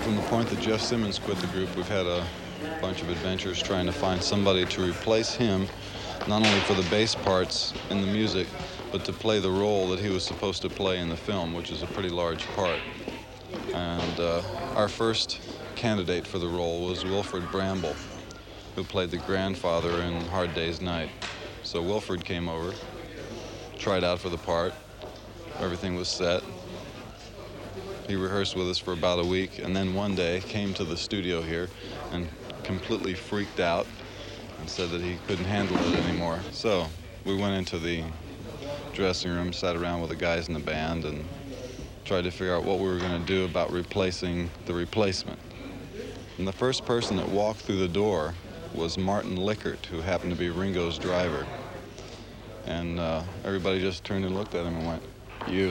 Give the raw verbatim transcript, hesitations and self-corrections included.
From the point that Jeff Simmons quit the group, we've had a bunch of adventures trying to find somebody to replace him, not only for the bass parts in the music, but to play the role that he was supposed to play in the film, which is a pretty large part. And uh, our first candidate for the role was Wilfrid Bramble, who played the grandfather in Hard Day's Night. So Wilfrid came over, tried out for the part. Everything was set. He rehearsed with us for about a week, and then one day came to the studio here and completely freaked out and said that he couldn't handle it anymore. So we went into the dressing room, sat around with the guys in the band, and tried to figure out what we were going to do about replacing the replacement. And the first person that walked through the door was Martin Lickert, who happened to be Ringo's driver. And uh, everybody just turned and looked at him and went, "You."